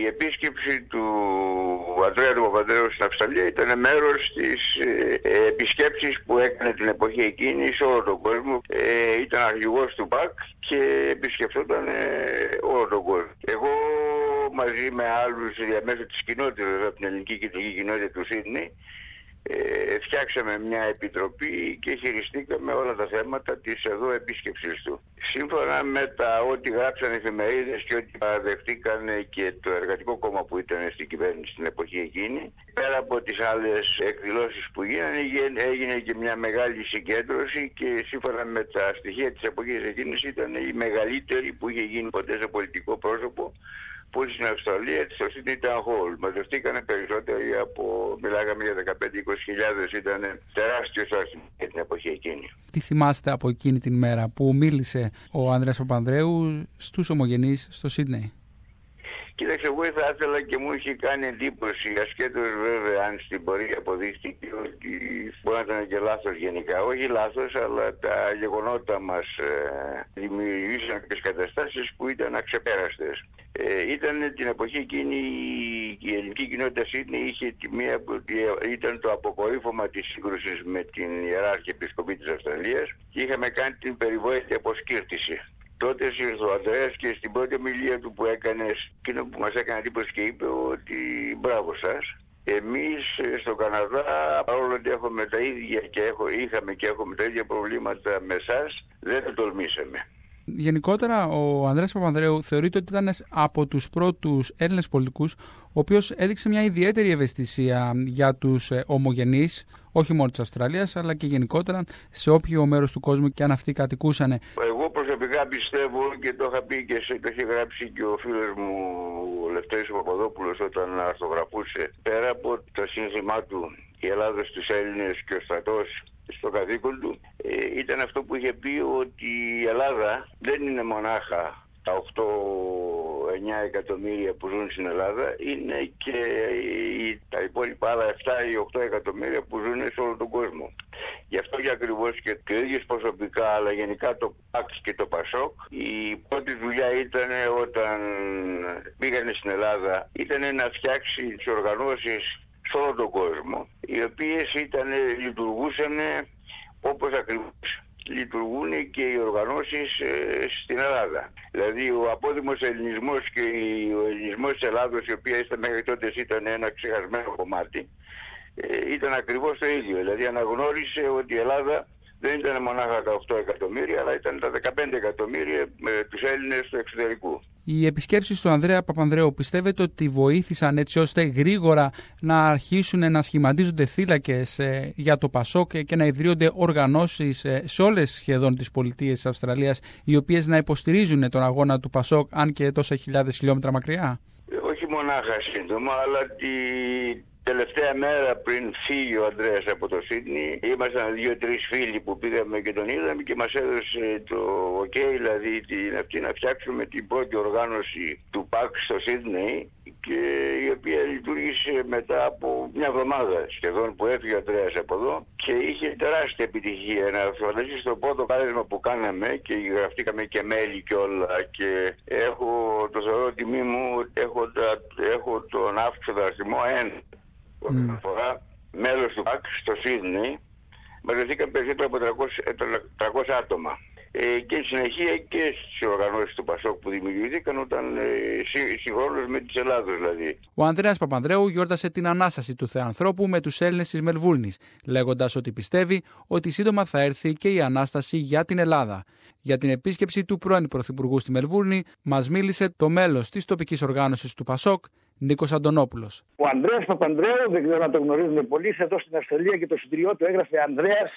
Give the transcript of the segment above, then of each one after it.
Η επίσκεψη του Ανδρέα του Παπανδρέου στην Αυστραλία ήταν μέρος της επισκέψης που έκανε την εποχή εκείνη σε όλο τον κόσμο. Ήταν αρχηγός του ΠΑΚ και επισκεφτόταν όλο τον κόσμο. Εγώ μαζί με άλλους διαμέσου της κοινότητας, από την ελληνική και την κοινότητα του Σίδνεϊ, φτιάξαμε μια επιτροπή και χειριστήκαμε όλα τα θέματα της εδώ επίσκεψης του. Σύμφωνα με τα ό,τι γράψαν οι εφημερίδες και ό,τι παραδεχτήκαν και το Εργατικό Κόμμα που ήταν στην κυβέρνηση στην εποχή εκείνη, πέρα από τις άλλες εκδηλώσεις που γίνανε, έγινε και μια μεγάλη συγκέντρωση και σύμφωνα με τα στοιχεία της εποχής εκείνης ήταν η μεγαλύτερη που είχε γίνει ποτέ σε πολιτικό πρόσωπο, που στην Αυστραλία στο Sydney Town Hall. Μαζευτήκανε περισσότεροι μιλάγαμε για 15-20 χιλιάδες, ήταν τεράστιος αριθμός για την εποχή εκείνη. Τι θυμάστε από εκείνη την μέρα που μίλησε ο Ανδρέας Παπανδρέου στους ομογενείς στο Σίδνεϊ? Κοίταξε, εγώ θα ήθελα και μου είχε κάνει εντύπωση, ασχέτως βέβαια αν στην πορεία αποδείχτηκε ότι μπορεί να ήταν και λάθος γενικά. Όχι λάθος, αλλά τα γεγονότα μας δημιουργήσαν κάποιες καταστάσεις που ήταν αξεπέραστες. Ήταν την εποχή εκείνη η ελληνική κοινότητα Σίδνεϊ είχε τη μία που ήταν το αποκορύφωμα της σύγκρουσης με την Ιεράρχη Επισκοπή της Αυστραλίας και είχαμε κάνει την περιβόητη αποσκύρτηση. Τότε ήρθε ο Ανδρέας και στην πρώτη ομιλία του που έκανε, εκείνο που μας έκανε εντύπωση και είπε ότι μπράβο σας. Εμείς στον Καναδά, παρόλο ότι έχουμε τα ίδια και είχαμε και έχουμε τα ίδια προβλήματα με εσάς, δεν το τολμήσαμε. Γενικότερα, ο Ανδρέας Παπανδρέου θεωρείται ότι ήταν από τους πρώτους Έλληνες πολιτικούς, ο οποίος έδειξε μια ιδιαίτερη ευαισθησία για τους ομογενείς, όχι μόνο της Αυστραλίας, αλλά και γενικότερα σε όποιο μέρος του κόσμου και αν αυτοί κατοικούσαν. Εγώ προσωπικά πιστεύω και το είχα πει και το είχε γράψει και ο φίλος μου ο Λευτέρης Παπαδόπουλος όταν αρθογραφούσε. Πέρα από το σύνθημά του «Η Ελλάδα στους Έλληνες και ο στρατός στο καθήκον του», ήταν αυτό που είχε πει ότι η Ελλάδα δεν είναι μονάχα τα 8-9 εκατομμύρια που ζουν στην Ελλάδα, είναι και τα υπόλοιπα άλλα 7 ή 8 εκατομμύρια που ζουν σε όλο τον κόσμο. Γι' αυτό και ακριβώς και το ίδιο προσωπικά, αλλά γενικά το ΠΑΚ και το ΠΑΣΟΚ, η πρώτη δουλειά ήταν όταν πήγανε στην Ελλάδα, ήταν να φτιάξει τις οργανώσεις σε όλο τον κόσμο, οι οποίες λειτουργούσαν όπως ακριβώς λειτουργούν και οι οργανώσεις στην Ελλάδα. Δηλαδή ο απόδημος ελληνισμός και ο ελληνισμός της Ελλάδος, η οποία μέχρι τότε ήταν ένα ξεχασμένο κομμάτι, ήταν ακριβώς το ίδιο. Δηλαδή αναγνώρισε ότι η Ελλάδα δεν ήταν μονάχα τα 8 εκατομμύρια, αλλά ήταν τα 15 εκατομμύρια με τους Έλληνες του εξωτερικού. Οι επισκέψεις του Ανδρέα Παπανδρέου πιστεύετε ότι βοήθησαν έτσι ώστε γρήγορα να αρχίσουν να σχηματίζονται θύλακες για το ΠΑΣΟΚ και να ιδρύονται οργανώσεις σε όλες σχεδόν τις πολιτείες της Αυστραλίας, οι οποίες να υποστηρίζουν τον αγώνα του ΠΑΣΟΚ, αν και τόσα χιλιάδες χιλιόμετρα μακριά? Όχι μονάχα σύντομα, αλλά τελευταία μέρα πριν φύγει ο Ανδρέας από το Σίδνεϊ, ήμασταν 2-3 φίλοι που πήγαμε και τον είδαμε και μας έδωσε το OK, δηλαδή να φτιάξουμε την πρώτη οργάνωση του ΠΑΚ στο Σίδνεϊ, και η οποία λειτουργήσε μετά από μια εβδομάδα σχεδόν που έφυγε ο Ανδρέας από εδώ και είχε τεράστια επιτυχία. Να φανταστείς το πρώτο κάλεσμα που κάναμε και γραφτήκαμε και μέλη και όλα, και το θεωρώ τιμή μου ότι έχω τον αύξοντα αριθμό 1. Όσον αφορά μέλος του ΠΑΚ στο Σίδνεϊ, μαζευτήκαν περισσότερο από 300 άτομα. Και συνεχεία και στις οργανώσεις του ΠΑΣΟΚ που δημιουργήθηκαν όταν συγχρόνως με της Ελλάδος δηλαδή. Ο Ανδρέας Παπανδρέου γιόρτασε την Ανάσταση του Θεανθρώπου με τους Έλληνες της Μελβούρνης, λέγοντας ότι πιστεύει ότι σύντομα θα έρθει και η Ανάσταση για την Ελλάδα. Για την επίσκεψη του πρώην Πρωθυπουργού στη Μελβούρνη μας μίλησε το μέλος της τοπικής οργάνωσης του ΠΑΣΟΚ, Νίκος Αντωνόπουλος. Ο Ανδρέας Παπανδρέου, δεν ξέρω αν το γνωρίζουμε πολλοί, εδώ στην Αυστραλία και το συντριό του έγραφε Ανδρέας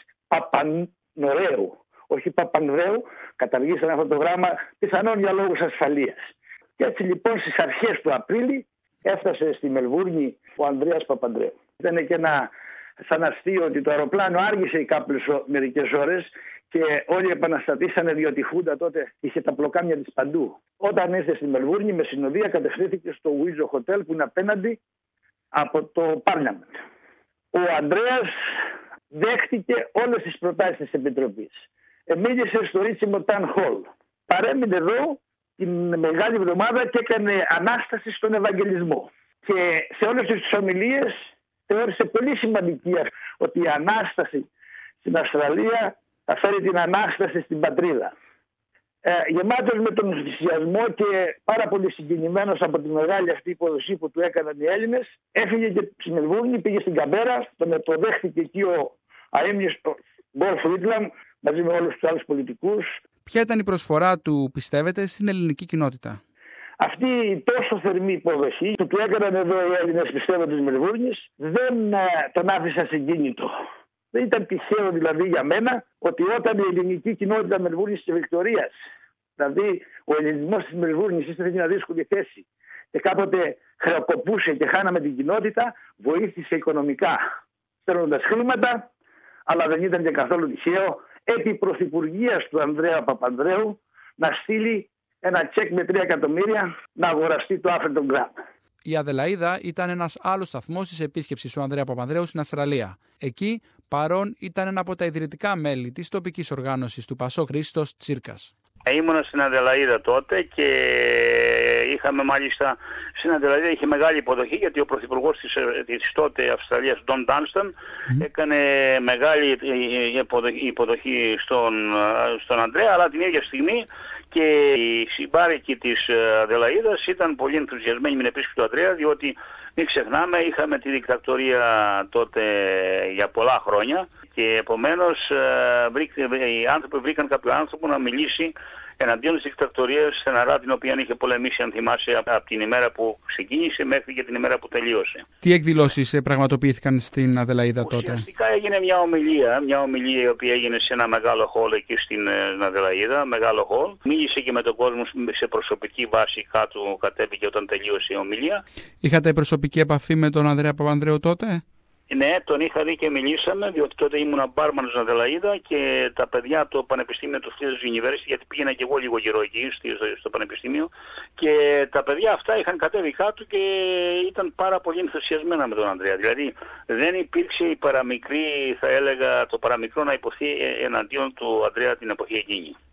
Παπανοραίου. Όχι Παπανδρέου, καταργήσαν αυτό το γράμμα πιθανόν για λόγους ασφαλείας. Και έτσι λοιπόν στις αρχές του Απρίλη έφτασε στη Μελβούρνη ο Ανδρέας Παπανδρέου. Ήταν και ένα σαν αστείο ότι το αεροπλάνο άργησε μερικές ώρες και όλοι επαναστατήσανε διότι η Χούντα τότε είχε τα πλοκάμια της παντού. Όταν ήρθε στη Μελβούρνη με συνοδεία κατευθύνθηκε στο Windsor Hotel που είναι απέναντι από το Parliament. Ο Ανδρέας δέχτηκε όλες τις προτάσεις της Επιτροπής. Μίλησε στο Richmond Town Hall. Παρέμεινε εδώ την Μεγάλη Εβδομάδα και έκανε Ανάσταση στον Ευαγγελισμό. Και σε όλες τις ομιλίες θεώρησε πολύ σημαντική ότι η Ανάσταση στην Αυστραλία θα φέρει την Ανάσταση στην πατρίδα. Γεμάτος με τον ενθουσιασμό και πάρα πολύ συγκινημένος από τη μεγάλη αυτή υποδοχή που του έκαναν οι Έλληνες, έφυγε και στη Μελβούρνη, πήγε στην Καμπέρα, τον υποδέχτηκε εκεί ο αείμνηστος Μπολ Φρίτλαμ μαζί με όλους τους άλλους πολιτικούς. Ποια ήταν η προσφορά του, πιστεύετε, στην ελληνική κοινότητα? Αυτή η τόσο θερμή υποδοχή που του έκαναν εδώ οι Έλληνες, πιστεύω, της Μελβούρνης, δεν τον άφησε ασυγκίνητο. Δεν ήταν τυχαίο δηλαδή για μένα ότι όταν η ελληνική κοινότητα Μελβούρνης και Βικτωρίας, δηλαδή ο ελληνισμός της Μελβούρνης ήρθε σε μια δύσκολη θέση και κάποτε χρεοκοπούσε και χάναμε την κοινότητα, βοήθησε οικονομικά στέλνοντας χρήματα, αλλά δεν ήταν και καθόλου τυχαίο επί πρωθυπουργίας του Ανδρέα Παπανδρέου να στείλει ένα τσεκ με 3 εκατομμύρια να αγοραστεί το African Grant. Η Αδελαΐδα ήταν ένας άλλος σταθμός της επίσκεψης του Ανδρέα Παπανδρέου στην Αυστραλία. Εκεί παρόν ήταν ένα από τα ιδρυτικά μέλη της τοπικής οργάνωσης του Πασόκ, Χρήστος Τσίρκας. Ήμουνα στην Αδελαΐδα τότε και είχαμε μάλιστα στην Αδελαΐδα είχε μεγάλη υποδοχή, γιατί ο πρωθυπουργός της τότε Αυστραλίας, Ντον Ντάνστον, έκανε μεγάλη υποδοχή στον Ανδρέα, αλλά την ίδια στιγμή και οι συμπάρικοι της Αδελαΐδας ήταν πολύ ενθουσιασμένοι με την επίσκεψη του Ανδρέα, διότι μην ξεχνάμε, είχαμε τη δικτατορία τότε για πολλά χρόνια και επομένως οι άνθρωποι βρήκαν κάποιο άνθρωπο να μιλήσει εναντίον της δικτατορίας στεναρά, την οποία είχε πολεμήσει, αν θυμάσαι, από την ημέρα που ξεκίνησε μέχρι και την ημέρα που τελείωσε. Τι εκδηλώσεις πραγματοποιήθηκαν στην Αδελαΐδα τότε? Ουσιαστικά έγινε μια ομιλία η οποία έγινε σε ένα μεγάλο χώλ εκεί στην Αδελαΐδα, μεγάλο χώλ. Μίλησε και με τον κόσμο σε προσωπική βάση, κάτω κατέβηκε όταν τελείωσε η ομιλία. Είχατε προσωπική επαφή με τον Ανδρέα Παπανδρέου τότε? Ναι, τον είχα δει και μιλήσαμε, διότι τότε ήμουν μπάρμαν στην Αδελαΐδα και τα παιδιά από το Πανεπιστήμιο του Flinders University, γιατί πήγαινα και εγώ λίγο καιρό εκεί στο Πανεπιστήμιο, και τα παιδιά αυτά είχαν κατέβει κάτω και ήταν πάρα πολύ ενθουσιασμένα με τον Ανδρέα. Δηλαδή δεν υπήρξε η παραμικρή, θα έλεγα, το παραμικρό να υποθεί εναντίον του Ανδρέα την εποχή εκείνη.